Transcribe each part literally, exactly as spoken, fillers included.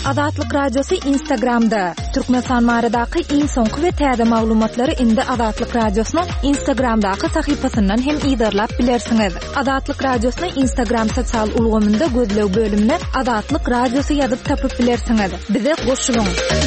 Azatlyk Radiosu Instagramda. Türkmenistan baradaky iň soňky we täze maglumatlary indi Azatlyk Radiosynyň Instagramdaky sahypasyndan hem ýa-da bilersiňiz. Azatlyk Radiosynyň Instagram sosial ulgamynda gözlew bölümine Azatlyk Radiosu ýazyp tapyp bilersiňiz. Bize goşulyň.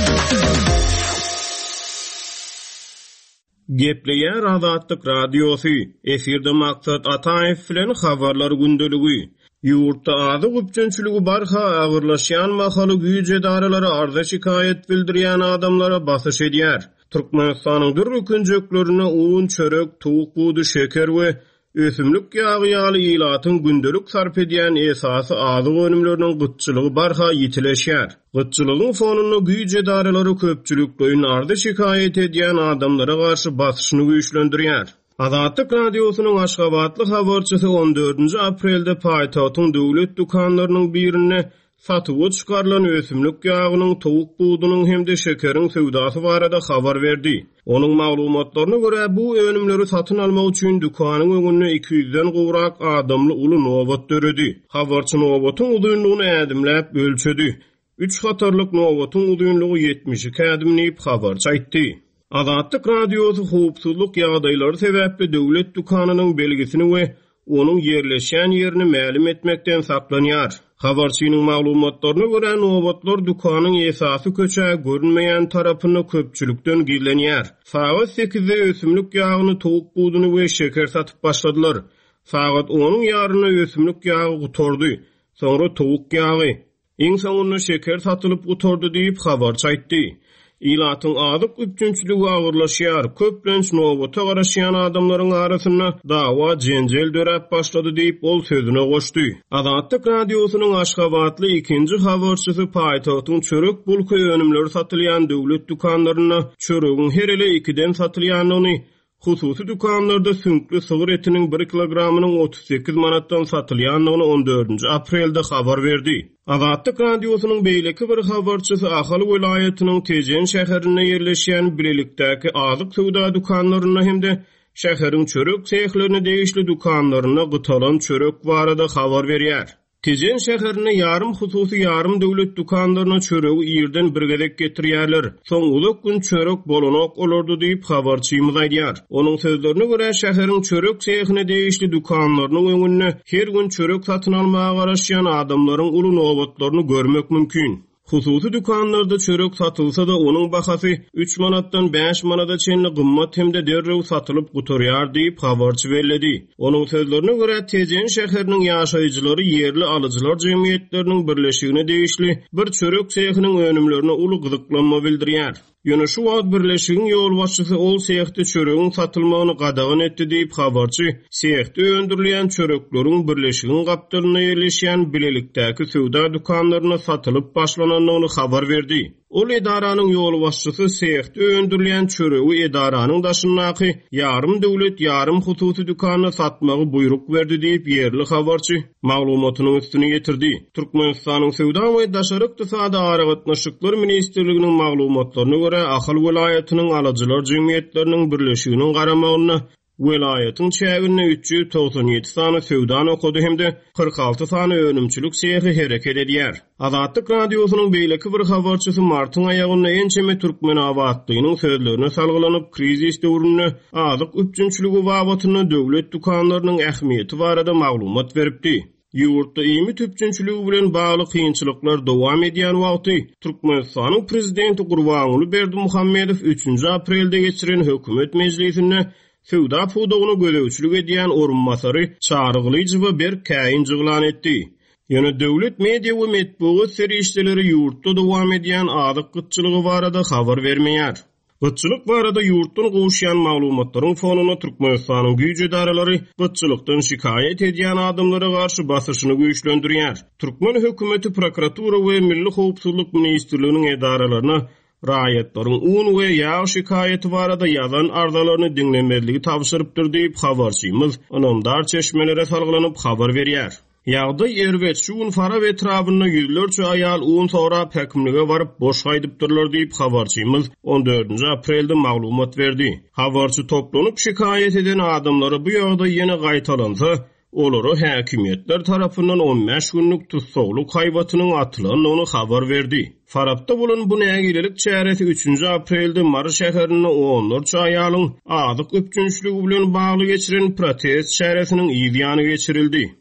Gepleýär Azatlyk Radiosu. Efirde maksat Ataýew bilen habarlar gündeligi. Ýurtda azy güpçünçüligi barha agyrlaşýan mahaly güýç edaralary arza şikayet bildirýän adamlara basyş edýär. Türkmenistanyň bir rükünjeklerine un, çörek, tuğuk buğdy, şeker we ösümlik ýagy ýaly ilatyň gündelik sarp edýän esasy azyk önümleriniň gytçylygy barha ýitileşýär. Gytçylygyň fonuny güýç edaralary köpçülikleýin arza şikayet edýän adamlara garşy basyşyny güýçlendirýär. Azatlyk Radiosynyň Aşgabatly habarçysy on dördünji aprelde paýtagtyň döwlet dukanlarynyň birine satyga çykarylan ösümlik ýagynyň, towuk buğdynyň hemde şekeriň sowdasy barada habar berdi. Onuň maglumatlaryna görä bu önümleri satyn almak üçin dukanyň öňüne iki yüzden gowrak adamly uly nowbat döredi. Habarçy nowbatyň uzunlygyny ädimläp ölçedi. üç hatarlyk nowbatyň uzunlygy yetmiş iki ädim diýip habarçy aýtdy. Azatlyk Radiosu howpsuzlyk ýagdaýlary sebäpli döwlet dukanynyň belgisini we onuň ýerleşýän ýerini ma'lum etmekden saklanýar. Habarçynyň maglumatlaryna görä nowbatlar dukanyň esasy köçä görünmeýän tarapyny köpçülükden gizlenýär. Saat sekizde ösümlik ýagyny, towuk buğdyny we şeker satyp başladylar. Saat onuň ýaryna ösümlik ýagy gutordy. Soňra towuk ýagy. Iň soňunda şeker satylyp gutordy diýip habarçy aýtdy. İlatyň azyk üpçünçüligi agyrlaşýar. Köplenç nowbata garaşýan adamlaryň arasyna dawa jenjel dörep başlady diýip ol sözüne goşdy. Azatlyk Radiosynyň Aşgabatly ikinji habarçysy paýtagtyň çörek bulky önümleri satylýan döwlet dukanlaryna çöregiň her ele ikiden satylýanyny, hususy dukanlarda sünkli sygyr etiniň bir kilogramynyň otuz sekiz manatdan satylýanyny on dördünji aprelde habar berdi. Azatlyk Radiosynyň beýleki bir habarçysy Ahaly welaýatynyň Tejen şäherine ýerleşýän bilelikdäki azyk sowda dukanlaryna hemde şäheriň çörek sehlerine değişli dukanlaryna gytalan çörek barada habar berýär. Tejen şäherine ýarym hususy ýarym döwlet dukanlaryna çöregi ýerden bir gedek getirýärler. Soň uluk gün çörek bolanok olardy diýip habarçymyz aýdýar. Onuň sözlerine görä şäheriň çörek sehine değişli dukanlarynyň öňüne her gün çörek satyn almaga garaşýan adamlaryň uly nowbatlaryny görmek mümkin. Hususy dukanlarda çörek satylsa da onuň bahasy üç manatdan beş manata çenli gymmat hemde derrew satylyp gutorýar diýip habarçy bellädi. Onuň sözlerine görä Tejen şäheriniň ýaşaýjylary ýerli alyjylar jemgyýetleriniň birleşigine değişli bir çörek sehiniň önümlerine uly gyzyklanma bildirýär. Ýöne şu wagt birleşigiň ýol başçysy ol sehde çöregiň satylmagyny gadagan etdi diýip habarçy sehde öndürilýän çörekleriň birleşigiň gapdalyna ýerleşýän bilelikdäki sowda dukanlaryna satylyp başlananyny habar berdi. Ol edaranyň ýol başçysy sehde öndürilýän çöregi edaranyň daşyndaky ýarym döwlet ýarym hususy dukanyna satmagy buyruk berdi diýip ýerli habarçy maglumatynyň üstüne getirdi. Türkmenistanyň sowda we daşary ykdysady aragatnaşyklar ministrliginiň maglumatlaryna görä Ahaly welaýatynyň alyjylar jemgyýetleriniň birleşiginiň garamagyna welaýatyň çägine üç yüz toksan ýedi sany sowdan okudy hemde kırk altı sany önümçülük sehi hereket edýär. Azatlyk Radiosynyň beýleki bir habarçysy martyň aýagyna ençeme türkmen awatlygynyň sözlerine salgylanyp krizis döwründe azyk üpçünçüligi babatyny döwlet dukanlarynyň ähmiýeti barada maglumat beripdi. Ýurtda ýymy tüpçünçüligi bilen bagly kynçylyklar dowam edýän wagty Türkmenistanyň prezidenti Gurbanuly Berdimuhammedow üçünji aprelde geçiren hökümet mejlisinde sowda pudugyny gölegçilik edýän orunmasary Çarıglyjyba bir käýin jyglan etdi. Ýöne döwlet media we medeniýet serişdeleri ýurtda dowam edýän azyk gytçylygy barada habar bermeýär. Gytçylyk barada ýurtdan gowşýan maglumatlaryň fonuny Türkmenistanyň güýç edaralary gytçylykdan şikayet edýän adamlara garşy basyşyny güýçlendirýär. Türkmen hökümeti prokuratura we Milli Howpsuzlyk ministrliginiň edaralaryna raýatlaryň un we ýağ şikayeti barada ýazan arzalaryny diňlemezligi tapşyrypdyr diýip habarçymyz anamdar çeşmelere salgylanyp habar berýär. Ýagdy erwet şu un fara we trabyny ýüzlerçe aýal un sonra häkimlige baryp boş gaýdypdyrlar diýip habarçymyz on dördünji aprelde maglumat berdi. Habarçy toplanyp şikayet eden adamlara bu ýagdaý ýene gaýtalansa, olary häkimetler tarapyndan on beş günlük tutsaqlyk haybatynyň atylandygyny habar berdi. Farapda bolan bu nägilelik çäresi üçünji aprelde Mary şäherinde onlarça aýalyň azyk öpjünçligi bilen bagly geçiren protest çäresiniň ýygyany geçirildi.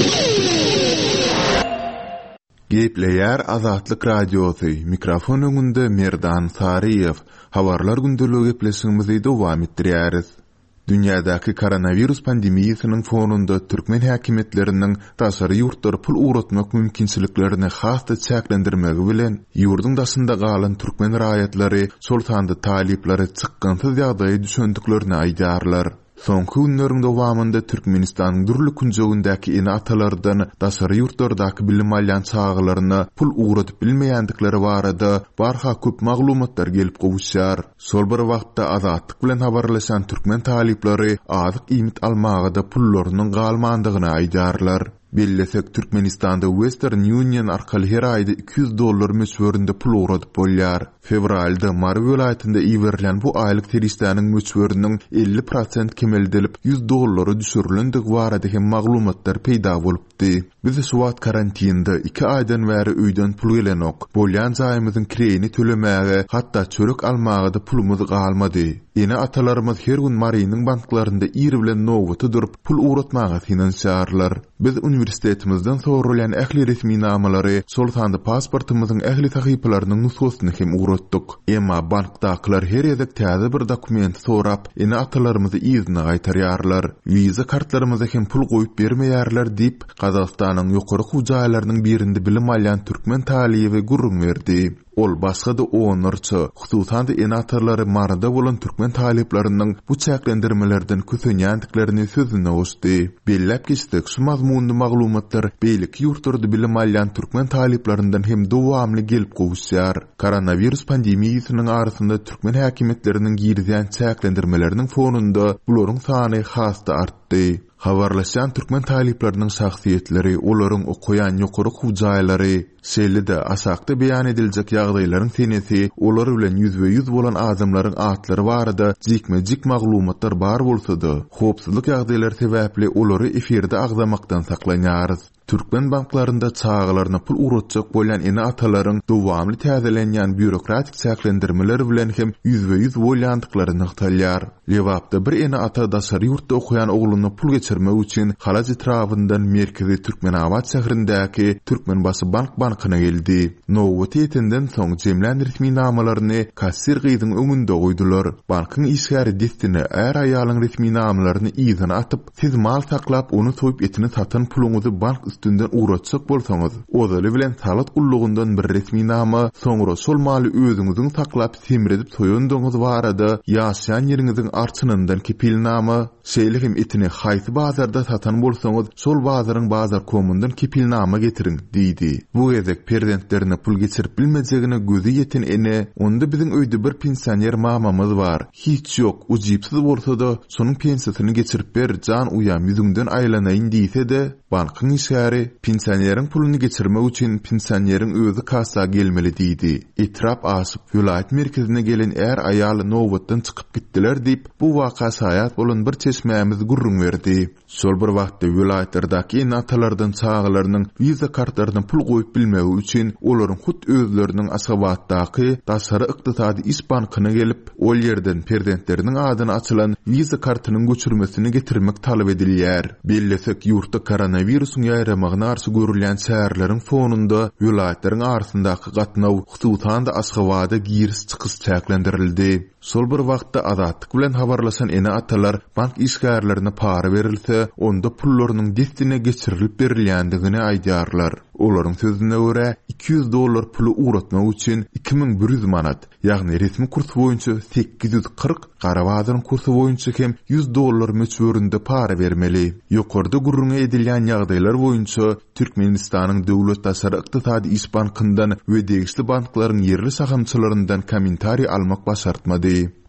Gepleýär Azatlyk Radiosu, mikrofon öňünde Merdan Sariýew. Habarlar gündeligi gepleşigimizi dowam etdirýäris. Dünýädäki koronavirus pandemiýasynyň fonunda türkmen häkimetleriniň taşary ýurtlara pul uğratmak mümkinçiliklerini hasda çäklendirmegi bilen ýurdun daşynda galan türkmen raýatlary sultanda talyplary çykkansyz ýagdaýy düşendiklerini aýdarlar. Soňky günleriň dowamında Türkmenistanyň dürli kunjogundäki ene atalardan daşary ýurtlardaky bilim alýan çağlaryna pul uğratyp bilmeýändikleri barada barha köp maglumatlar gelip gowuşýar. Sol bir wagtda Azatlyk bilen habarlaşan türkmen talyplary azyk iýmit almagyda pullarynyň galmandygyny aýdarlar. Bellesek Türkmenistanda Western Union arkaly her aýda iki yüz dollar möçberinde pul uğratyp bolýar. Fevralda Mary welaýatynda iýerilen bu aýlyk teristanyň möçberiniň elli prosent kemeldilip yüz dollary düşürilendigi barada hem maglumatlar peýda bolupdy. Biz suwat karantinda iki aýdan bäri öýden pul gelenok. Bolýan jaýymyzyň kireni tölemäge, hatda çörek almagyda pulumyz galmady. Ene atalarymyz her gün Marynyň banklarynda ýeri bilen nowbaty durup pul uğratmagy finansiýarlar. Biz universitetimizden sorulan ähli resmi namalary, sultanda pasportymyzyň ähli sahypalarynyň nusgasyny hem uğratdyk. Emma bankdakylar her ýerde täze bir dokument sorap, ene atalarymyzy izni gaýtarýarlar. Wiza kartlarymyza hem pul goýup bermeýärler diýip Gazagstanyň ýokary hujaýlarynyň birinde bilim alýan türkmen talyby gurrun berdi. Ol başga da onurça, hususan da enatarları marada bolan türkmen talyplarynyň bu çäklendirmelerden kösenýändiklerini sözüne uçdy. Bellep geçdik, şu mazmunly maglumatlar beýlik ýurtlarda bilim alýan türkmen talyplaryndan hem dowamly gelip gowuşýar. Koronavirus pandemiýasynyň arasynda türkmen häkimetleriniň girýän çäklendirmeleriniň fonunda bularyň sany hasda artdy. Habarlaşan türkmen talyplarynyň şahsiýetleri, olaryň okuyan ýokary hujaýlary, şeýle-de asakda beýan ediljek ýagdaýlaryň senesi, olar bilen yüzbe yüz bolan adamlaryň atlary barada jikme-jik maglumatlar bar bolsa-da, howpsuzlyk ýagdaýlary sebäpli olary efirde agzamakdan saklanýarys. Türkmen banklarında çağlarına pul uğratacak bolan ene atalaryň dowamly täzelenýän bürokratik çäklendirmeler bilen hem yüzbe yüz bolýandyklaryny ýagtalýar. Lewapda bir ene ata daşary ýurtda okuyan ogluny pul geçirmek üçin Halaz etrafyndan merkezi Türkmenabad şäherindäki Türkmenbaşy bank bankyna geldi. Nowbaty ýetenden soň jemlän resmi namalaryny kassir gyzyň öňünde goýdular. Bankyň işgäri destini är aýalyň resmi namalaryny ýygyna atyp, siz mal saklap onu soýup etini satan puluňyzy bank üstünden uğratsak bolsaňyz, ozaly bilen salat gullugundan bir resmi nama, soňra şol maly özüňiziň saklap semiredip soýandygyňyz barada ýaşaýan ýeriňiziň arçynyndan kepilnama, şeýle etini haýsy bazarda satan bolsaňyz, şol bazaryň bazar komundan kepilnama getiriň diýdi. Bu gezek prezidentlerine pul geçirip bilmejegine gözü ýeten ene, onda biziň öýde bir pensioner mamamyz bar. Hiç ýok, ujypsyz bolsa-da şonuň pensiýasyny geçirip ber, jan uýam ýüzüňden aýlanaýyn diýse-de, bankyň işgäri pensioneriň pulunu geçirmek üçin pensioneriň özü kassa gelmeli diýdi. Etrap aşyp vilayet merkezine gelen er aýaly nowbatdan çykyp gitdiler diýip bu waka saýat bolan bir çeşmämiz gurrun berdi. Şol bir wagtda vilayetlerdaky natalardan çağlarynyň wiza kartlaryna pul goýup bilmegi üçin olaryň hut özleriniň asabatdaky daşary ykdysady iş bankyna gelip ol ýerden prezidentleriň adyna açylan wiza kartynyň göçürmesini getirmek talap edilýär. Bellesek ýurtda koronavirusyň ýaýramagyna arşy görülen şäherleriň fonunda vilayetleriň arasyndaky gatnaw, hususan da Aşgabatda giris çykys çäklendirildi. Sol bir wagtda Azatlyk bilen habarlaşan ene atalar bank işgärlerine para berilse, onda pullarynyň destine geçirilip berilýändigini aýdarlar. Olaryň sözüne görä iki yüz dollar pulu uğratmak üçin iki bin bir yüz manat, ýagny resmi kurs boýunça sekiz yüz kırk, Garabadyň kursu boýunça hem yüz dollar möçberinde para bermeli. Ýokarda gurrun edilýän ýagdaýlar boýunça Türkmenistanyň döwlet daşary ykdysady iş bankyndan we degişli banklaryň ýerli sahamçylaryndan kommentari almak başartmady.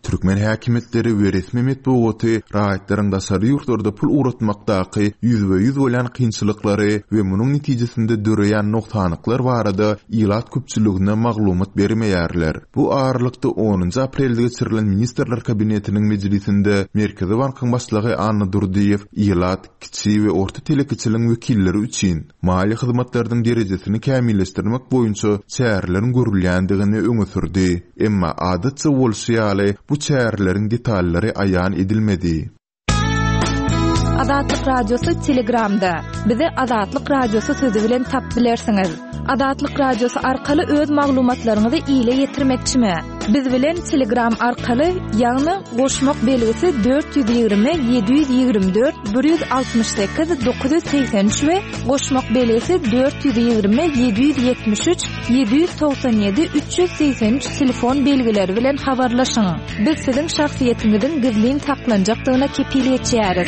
Türkmen häkimetleri we resmi medeniýeti raýatlaryň daşary ýurtlarda pul uratmakdaky ýüzbe ýüz bolan kynçylyklary we munyň netijesinde döreýän noktanyklar barada ýylat köpçüligine maglumat bermeýärler. Bu ağırlykda onuncu aprelde geçirilen Ministrler Kabinetiniň mejlisinde Merkezi Bankyň başlygy Anna Durdiýew ýylat, kiçi we orta telekiçiliň wekilleri üçin mali hyzmatlaryň derejesini kämilleşdirmek boýunça çärelerin görülýändigini öňe sürdi. Emma adatça bolşýaly bu çärelerin detallary aýan edilmedi. Adatlyk radiosu Telegramda. Bizi Adatlyk radiosu sözi bilen tap bilersiňiz. Adatlyk radiosu arkaly öz maglumatlaryňyzy ýyla ýetirmekçimi? Biz bilen Telegram arkaly ýagny goşmak belgisi dört yüz ýygrimi yedi yüz ýygrimi dört bir yüz altymyş sekiz dokuz yüz seksen üç we goşmak belgisi dört yüz ýygrimi yedi yüz ýetmiş üç yedi yüz toksan ýedi üç yüz seksen üç telefon belgileri bilen habarlaşyň. Biz siziň şahsiýetiňiziň gizlin saklanjakdygyna kepil etýäris.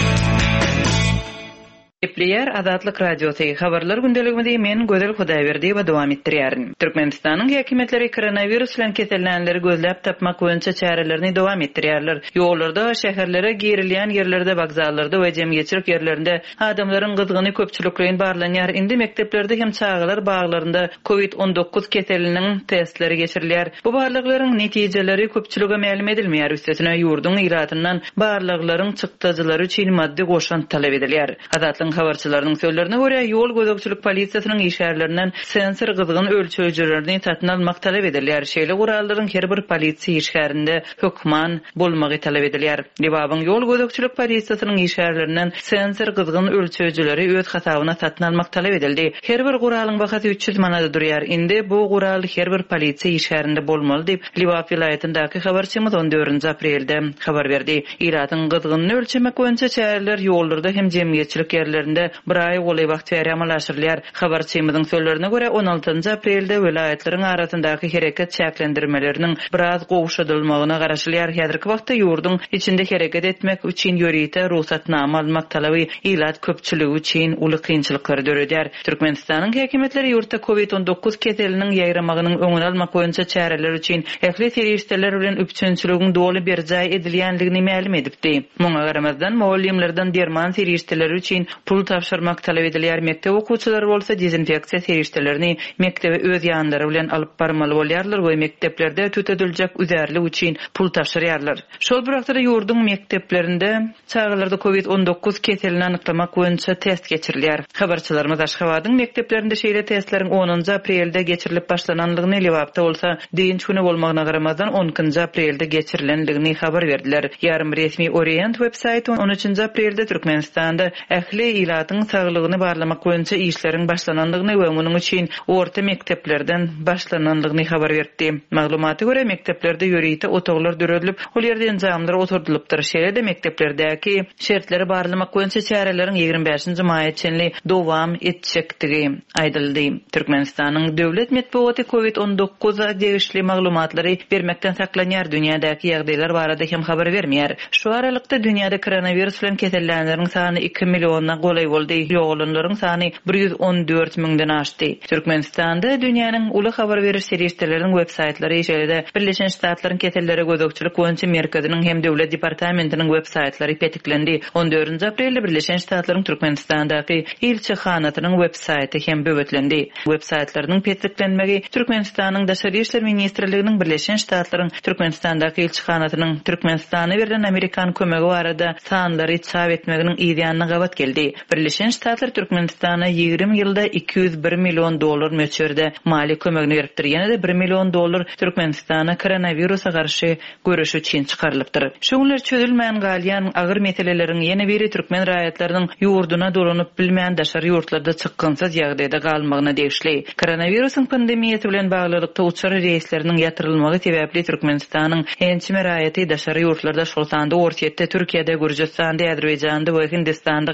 Gepleýär Adatlyk radiosu habarlar gündeliginde men Gözel Hudaýberdi we dowam etdirýärin. Türkmenistanyň häkimetleri koronavirus bilen keselenleri gözläp tapmak boýunça çärelerini dowam etdirýärler. Ýollarda, şäherlere girilýän ýerlerde, wagzallarda we jemgyýetçilik ýerlerinde adamlaryň gyzgyny köpçülikligiň barlanýar. Indi mekteplerde hem çağlar baglarynda covid on dokuz keseliniň testleri geçirilýär. Bu barlyklaryň netijeleri köpçülüge ma'lum edilmeýär. Üstesine ýurduň ýyratyndan barlyklaryň çykdyjylary üçin maddi goşan talap edilýär. Adatlyň habarçylarynyň sözlerine görä, ýol gözegçilik polisiýasynyň işgärlerinden sensor gyzgyn ölçüjlerini tatyn almak talap edilýär. Şeýle gurallaryň her bir polisiýa işgärinde hökman bolmagy talap edilýär. Debabyň ýol gözegçilik polisiýasynyň işgärlerinden sensor gyzgyn ölçüjleri öz hasabyna tatyn almak talap edildi. Her bir guralyň bahasy üç yüz manat durýar. Indi bu gural her bir polisiýa işgärinde bolmaly diýip Liwap vilayatyndäki habarçymyz on dördünji aprelde habar berdi. Ýyratyň gyzgynyny ölçemek boýunça çäreler ýollarda hem jemgyýetçilik ýerlerinde bir ay goly wagt beri amalaşdyrylýar. Habarçymyzyň sözlerine görä on altynji aprelde vilayatlaryň arasyndaky hereket çäklendirmeleriniň biraz gowşadylmagyna garaşylýar. Häzirki wagtda ýurduň içinde hereket etmek üçin ýörite ruhsatnama almak talaby ýylat köpçüligi üçin uly kynçylyklary döredýär. Türkmenistanyň häkimetleri ýurtda covid on dokuz keseliniň ýaýramagynyň öňüni almak boýunça çäreler üçin ähli teristler bilen üçünçüligiň doly berjay edilýändigini ma'lum edipdi. Muňa garamazdan muallimlerden derman teristler üçin pul tapşyrmak talap edilýär. Mektep okuwçylary bolsa dezinfeksiýa serişdelerini mektebe öz ýanlary bilen alyp barmaly bolýarlar we mekteplerde tütediljek üzerlik üçin pul tapşyrýarlar. Şol bir wagtda ýurduň mekteplerinde çağlarda covid on dokuz keselini anyklamak boýunça test geçirilýär. Habarçylarymyz Aşgabatyň mekteplerinde şeýle testleriň onuncu aprelde geçirilip başlananlygyny Liwapda bolsa diýinç güne bolmagyna garamazdan onuncu aprelde geçirilendigini habar berdiler. Ýarym resmi Orient websaýty on üçünji aprelde Türkmenistanda ähli ýylatyň saglygyny barlamak boýunça işleriň başlananlygyny we munyň üçin orta mekteplerden başlananlygyny habar berdi. Maglumaty görä mekteplerde ýörite otoglar döredilip, ol ýerden jamlar oturdylypdyr. Şeýle mekteplerдäki şertleri barlamak boýunça çäreleriň ýygrimi beşinji maýa çenli dowam etjekdigi aýdyldy. Türkmenistanyň döwlet medeniýeti covid on dokuza degişli maglumatlary bermekden saklanýar. Dünýädäki ýagdaýlar barada hem habar bermeýär. Şu aralykda dünýäde koronavirus bilen keselenleriň sany iki million golay boldy. Ýoğlanlaryň sany bir yüz on dört miňden aşdy. Türkmenistanda dünýäniň uly habar beriş serişdelerining websaýtlary şeýle Birleşen Ştatlaryň keselleri gözegçilik boýunça merkeziniň hem döwlet departamentiniň websaýtlary petiklendi. on dördünji aprelde Birleşen Ştatlaryň Türkmenistandaky elçihanatynyň websaýty hem böwetlendi. Websaýtlarynyň petiklenmegi Türkmenistanyň Daşary işler ministrliginiň Birleşen Ştatlaryň Türkmenistandaky elçihanatynyň Türkmenistana berilen Amerikan kömegi barada sanlary çap etmeginiň ýa-da gabat geldi. Birleşen Ştatlar Türkmenistana ýygrimi ýylda iki yüz bir million dolar möçberde mali kömegini beripdir. Ýene-de bir million dolar Türkmenistana koronavirusa garşy görüş üçin çykarylypdyr. Şoňlar çözülmeýän galýan agyr meseleleriň ýene biri türkmen raýatlarynyň ýurduna dolanyp bilmeýän daşary ýurtlarda çykgynsyz ýagdaýda galmagyna degişli. Koronavirusyň pandemiýasy bilen baglykda uçar reýsleriniň ýatyrylmagy sebäpli Türkmenistanyň ençime raýaty daşary ýurtlarda şol sanda ortiýetde Türkiýede, Gürjistanda, Azerbaýjanda we Hindistanda galýarlar.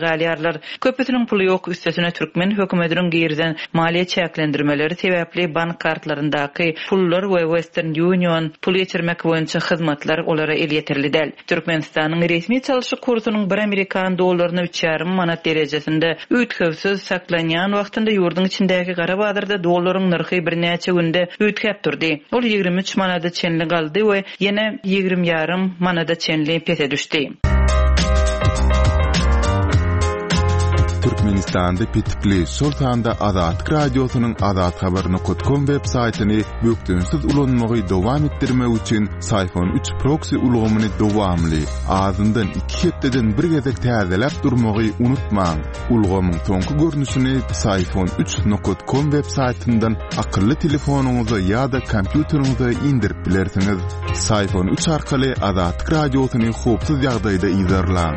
barlar. Köpüsiniň puly ýok, üstesine türkmen hökümetiniň girden maliýe çäklendirmeleri sebäpli bank kartlaryndaky pullar we Western Union pul geçirmek boýunça hyzmatlar olara el ýetirli däl. Türkmenistanyň resmi çalışyk kursunyň bir Amerikan dollaryny üç ýarym manat derejesinde üýtkewsiz saklanýan wagtynda ýurdun içindäki gara bazarda dollaryň narhy bir näçe günde üýtkäp durdy. Ol ýigirmi üç manada çenli galdy we ýene ýigirmi ýarym manada çenli pese düşdi. Türkmenistanda pitipli Sultanda Azat radiosynyň Azat habaryny nokta com web saytyny bökdünsiz ulanmagy dowam etdirmek üçin Sayfon üç proxy ulgamyny dowamly azyndan iki hepdeden bir gezek täzelep durmagy unutmaň. Ulgamyň soňky görnüşini Sayfon üç nokta com web saytyndan akylly telefonuňyza ýa-da kompýuteriňize indirip bilersiňiz. Sayfon üç arkaly Azat radiosyny howpsuz ýagdaýda izlerläň.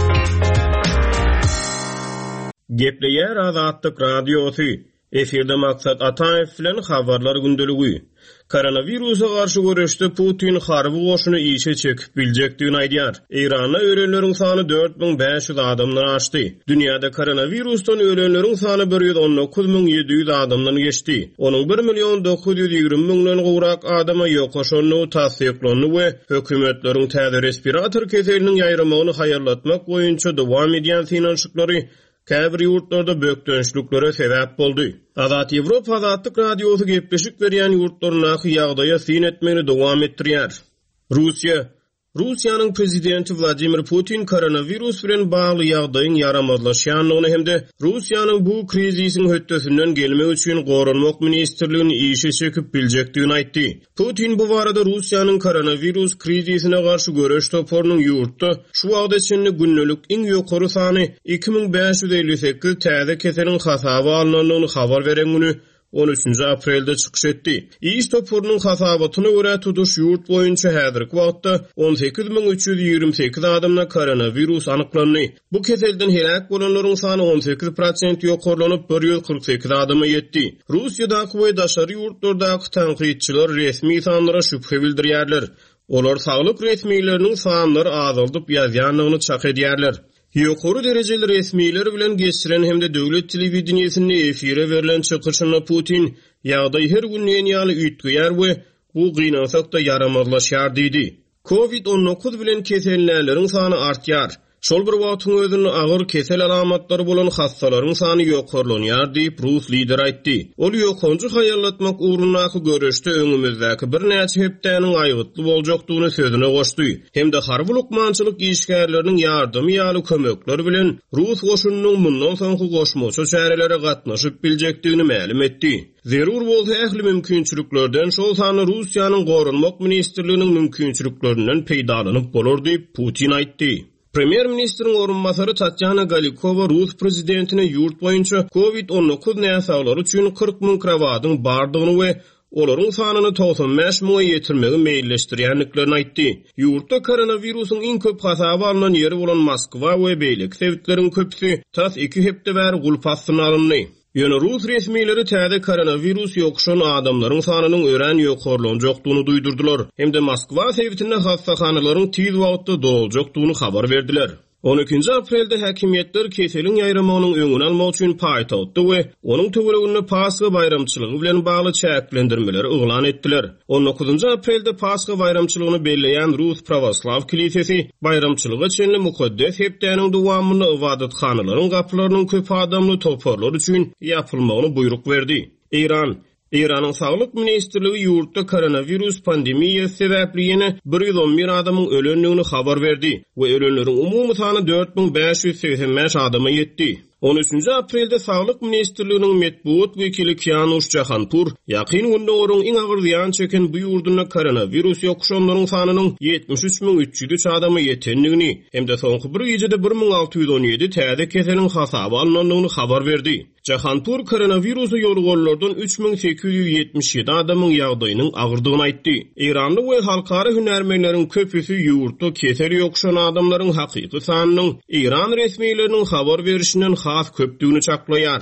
Gepleýär Azatlyk radiosy. Eferde maksat Ataev bilen habarlar gündeligi. Koronawirusa garşy görüşde Putin harby goşuny işe çekip biljekdigini aýdýar. Iranda ölenleriň sany dört bin beş ýüz adamdan aşdy. Dünýäde koronavirusdan ölenleriň sany bir ýüz on dokuz min ýedi ýüz adamdan geçdi. Onuň bir million dokuz ýüz ýigirmi miňden gowrak adama ýoklaşanyny tasdiklany we hökümetleriň täze respirator keseliniň ýaýramagyny haýarlatmak boýunça dowam edýän synanyşyklary käbir ýurtlarda bökdönçlüklere sebäp boldy. Azat Ýewropa Azatlyk radiosy gepleşik berýän ýurtlarynaky ýagdaýa syn etmegini dowam etdirýär. Russiýa Russiýanyň prezidenti Vladimir Putin koronavirus bilen bagly ýagdaýyň yaramazlaşýanyny hemde Russiýanyň bu krizisiň höttesinden gelmek üçin Gorunmak ministrligini işe çekip biljekdigini aýtdy. Putin bu barada Russiýanyň koronavirus krizisine garşy göreş toporunyň ýurtda şu wagt içinde günnelik iň ýokary sany iki bin beş ýüz elli sekiz täze keseliň hasaby alnanyny habar berenini on üçünji aprelde çykyş etdi. İş toporunyň hasabatyna görä tutuş ýurt boýunça häzirki wagtda on sekiz min üç ýüz ýigirmi sekiz adamda koronavirus anyklandy. Bu keselden helak bolanlaryň sany on sekiz prosent ýokarlanyp bir ýüz kırk sekiz adama ýetdi. Russiýadaky we daşary ýurtlardaky tanqidçiler resmi sanlara şüphe bildirýärler. Olar saglyk resmiýetleriniň sanlary azaldyp ýazýanlygyny çak edýärler. Ýokary derejeli resmiýetler bilen geçiren hemde döwlet telewizionyny efire berilen çykyşyna Putin ýagdaý her günden ýaly üýtgär we bu gynasakda yaramazlaşýar diýdi. covid on dokuz bilen kesellenleriň sany artýar. Şol bir wagtyň özünde agyr kesel alamatlary bolan hastalaryň sany ýokarlanýar diýip Rus lider aýtdy. Ol ýokanjy haýarlatmak uğrunaky görüşde öňümizdäki bir näçe hepdeniň aýgytly boljakdygyny sözüne goşdy. Hemde harby lukmançylyk işgärleriniň ýardymy ýaly kömekleri bilen Rus goşunynyň mundan soňky goşmaça çärelere gatnaşyp biljekdigini ma'lum etdi. Zerur bolsa ähli mümkinçiliklerden şol sany Russiýanyň Gorunmak ministrliginiň mümkinçiliklerinden peýdalanyp bolar diýip Putin aýtdy. Premier ministrin orunmasary Tatyana Galikova Rus prezidentine ýurt boýunça covid on dokuz näsaglary üçin kırk min krawadyň bardygyny we olaryň sanyny doksan beş miňe ýetirmegi meýilleşdirýänliklerini aýtdy. Ýurtda koronawirusyň iň köp hasaby alynan ýeri bolan Moskwa we beýlik sewitleriň köpüsi tas iki hepde bäri gulpasyna alyndy. Ýöne Rus resmiýetleri täze koronavirus ýokşan adamlaryň sanynyň ören ýokarlanjakdygyny duýdurdylar. Hemde Moskwa sewitinde hastahanalaryň tiz wagtda doljakdygyny habar berdiler. on ikinji aprelde häkimiýetler keseliň ýaýramagynyň öňüni almak üçin paýtagtda we onuň töwereginde Pasga bayramçylygy bilen bagly çäklendirmeleri oglan etdiler. on dokuzunji aprelde Pasga bayramçylygyny belleýän Rus Pravoslav kilisesi bayramçylyga çenli mukaddes hepdeniň dowamyny ibadathanalaryň gapylarynyň köp adamly toparlar üçin ýapylmagyny buyruk berdi. Iran Iranyň saglyk ministrligi ýurtda koronavirus pandemiýasy sebäpli ýene bir ýüz on bir adamyň ölenligini habar berdi we ölenleriň umumy sany dört bin beş ýüz seksen beş adama ýetdi. on üçünji aprelde saglyk ministrliginiň medbuat wekili Kianush Jahanpur ýakyn günde oruň iň agyr ziýan çeken bu ýurdunda koronavirus ýokşanlaryň sanynyň yetmiş üç min üç ýüz üç adama ýetenligini hemde soňky bir ýylda bir min alty ýüz on ýedi täze keseliň hasaby alnanlygyny habar berdi. Jahanpur koronavirusy ýolgorlardan üç min sekiz ýüz ýetmiş ýedi adamyň ýagdaýynyň agyrdygyny aýtdy. Iranly we halkara hünärmenleriň köpüsi ýurtda kesel ýokşan adamlaryň hakyky sanynyň Iran resmiýetleriniň habar berişinden has köpdüğünü çaklaýar.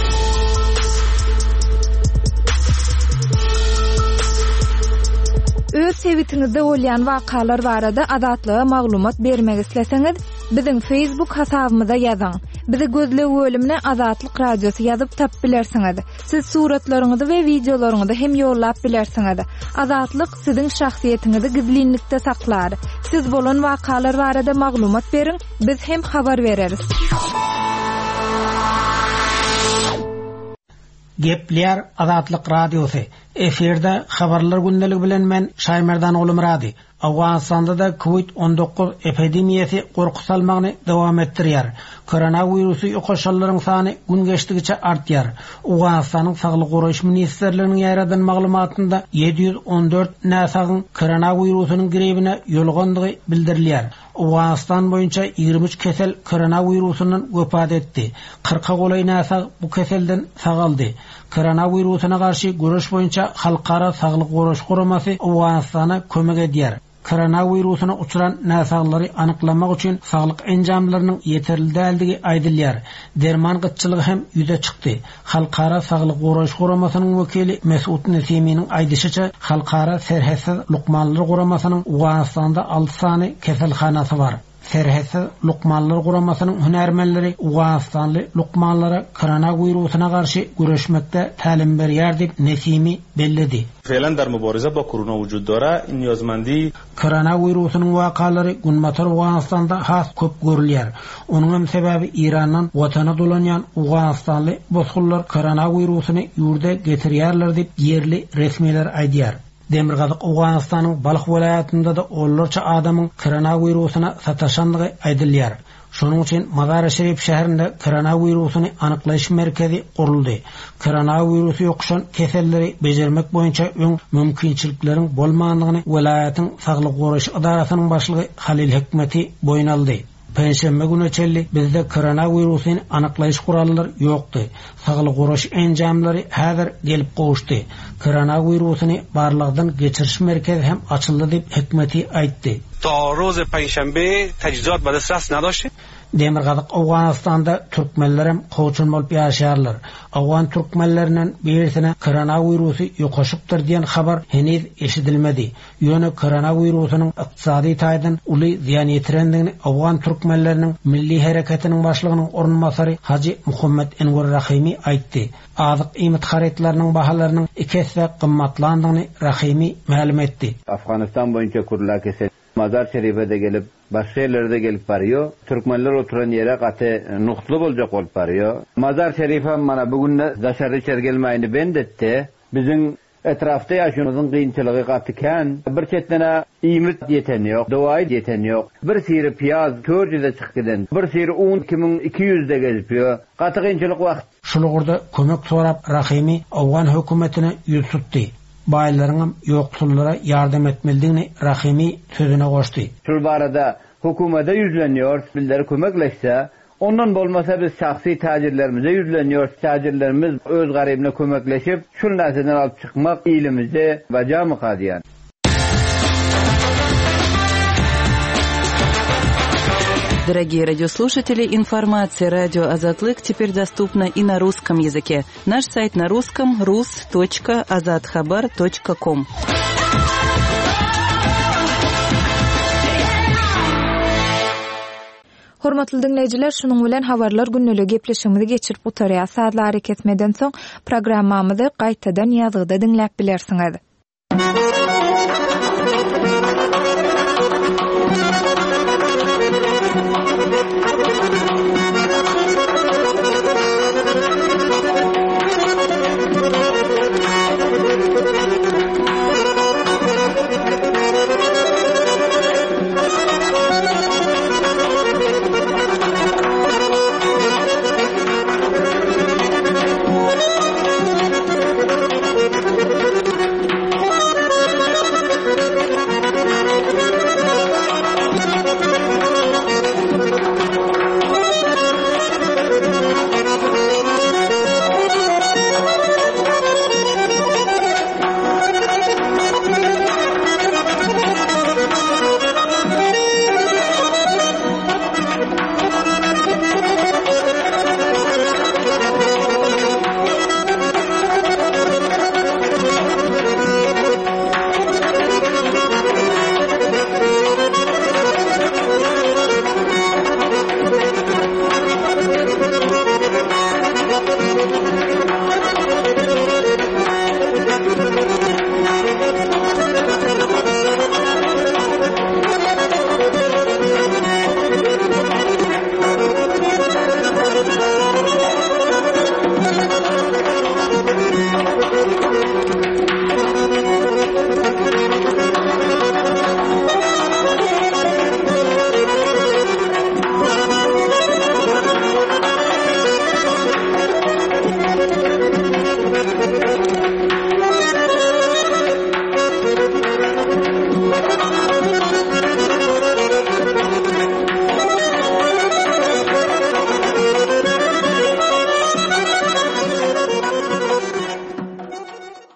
Öz sewitinizde bolýan wakalar barada adatlyga maglumat bermek isleseňiz, biziň Facebook hasabymyza ýazyň. Bizi gözle bölümine Azatlyk Radiosu ýazyp tap bilersiňiz. Siz suratlaryňyzy we videolaryňyzy hem ýollap bilersiňiz. Azatlyk siziň şahsiýetiňizi gizlinlikde saklar. Siz bolan wakalar barada maglumat beriň, biz hem habar bereriz. Gepler Azatlyk Radiosu. Eferde habarlar gündelik bilen men Şaymerdan Olumradi. Awganistanda da covid on dokuz epidemiyasi gorku salmagyny dowam etdirýär. Koronawirusu ýokaşallaryň sany gün geçdigiçe artýar. Awganistanyň Saglyk goraýyş ministrliginiň ýaradan maglumatynda yedi yüz on dört näsagyň koronawirusynyň girebine ýolgandygy bildirilýär. Awganistan boýunça ýigirmi üç kesel koronawirusynyň wefat etdi. kırka golaý näsag bu keselden sagaldy. Koronawirusyna garşy güreş boýunça halkara saglyk goraýyş guramasy Awganistana kömek edýär. Koronawirusyna uçuran näsaglary anyklamak üçin saglyk enjamlarynyň ýeterli däligi aýdylýar. Derman gytçylygy hem ýüze çykdy. Halkara saglyk goraýyş guramasynyň wekili Mesut Nesimiň aýdyshyça, halkara serhessiz lukmanlar guramasynyň Awganistanda alty sany keselhanasy bar. Serhessiz lukmanlar guramasynyň hünärmenleri Awganistanly lukmanlara koronawirusyna garşy güreşmekde tälim berýär diýip Nesimi bellidi. فعلا در مبارزه با کرونا وجود داره این نیازمندی koronawirusynyň wakalary günmatar Awganistanda has köp görülýär. Onuň hem sebebi Irandan watana dolanýan Awganistanly bosgullar koronawirusyny ýurda getirýärler diýip yerli resmiler aýdýar. Demirgazyk Awganistanyň Balyk welaýatynda da onlarça adamyň koronawirusyna sataşandygy aýdylýar. Şonuň üçin Mazar-ı Şerif şäherinde koronawirusyny anyklaýyş merkezi guruldy. Koronawirusu ýokşan keselleri bejermek boýunça öň mümkinçilikleriň bolmandygyny welaýatyň saglyk goraýyş idarasynyň başlygy Halil Hikmeti boýun aldy. Perşembe günü çelli bizde koronawirusyny anyklaýyş gurallar ýokdy. Saglyk goraýyş enjamlary häzir gelip gowuşdy. Koronawirusyny barlygdan geçiriş merkezi hem açyldy diýip Hikmeti aýtdy. تا روز پنجشنبه تجهیزات به دسترس نداشتیم. Demirgazyk Awganistanda türkmenlerim goçun bolup ýaşaýarlar. Awgan türkmenlerinden birisine koronawirusu ýokaşypdyr diýen habar heniz eşidilmedi. Ýöne koronawirusynyň ykdysady taýdan uly ziýan ýetirendigini Awgan türkmenleriniň milli hereketiniň başlygynyň ornmasary Haji Muhammed Enwer Rahimi aýtdy. Azyk iýmet haritlarynyň bahalarynyň iki esse gymmatlandygyny Rahimi ma'lum etdi. Afganistan boýunça kurulak ese Mazar Şerif'e de gelip başka yerlerde gelip barıyor. Türkmenler oturan yere katı nuhtlu bolacak olup barıyor. Mazar Şerif'e mana bugün daşarı içeri gelmeyini bendetti. Bizim etrafta yaşımızın kıyınçılığı katıken bir çetine iyimit yeten yok, doğayı yeten yok. Bir siri piyaz dört yüze çıkıdan, bir siri un iki yüzde gezipiyor. Katı kıyınçılık vakt. Şulugurda kömek sorap Rahimi Awgan hökümetine yüz tuttu. Baylarının yoksullara yardım etmeliğini Rahimi sözüne koştu. Şu barada hükümete yüzleniyor, bizlere kömekleşse, ondan bolmasa biz şahsi tacirlerimize yüzleniyor. Tacirlerimiz öz garibine kömekleşip, şu neseden alıp çıkmak iyilimizi bacağımı kadiyan. Дорогие радиослушатели, информация радио «Азатлык» теперь доступна и на русском языке. Наш сайт на русском – рус точка азатхабар точка ком. Hormatly dinleyijiler, şunuň bilen habarlar günneligi gepleşigimizi geçirip utarýar. Saatlar hareket etmeden soň programmamyzy gaýtadan ýazgyda dinläp bilersiňiz.